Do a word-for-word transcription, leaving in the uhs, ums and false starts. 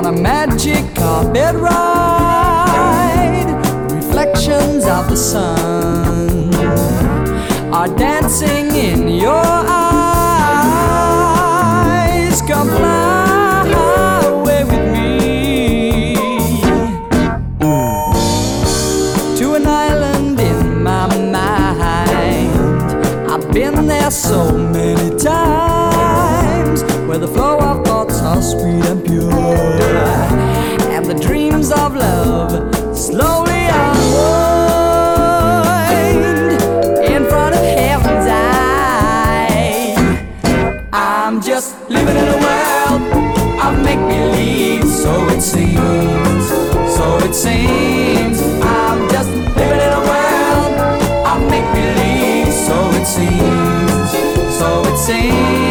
on a magic carpet ride. Reflections of the sun are dancing in your eyes. Come fly away with me to an island in my mind. I've been there so many times, where the flow of thoughts are sweet and pure, and the dreams of love slowly unwind in front of heaven's eye. I'm just living in a world of make-believe, so it seems, so it seems. I'm just living in a world of make-believe, so it seems, so it seems.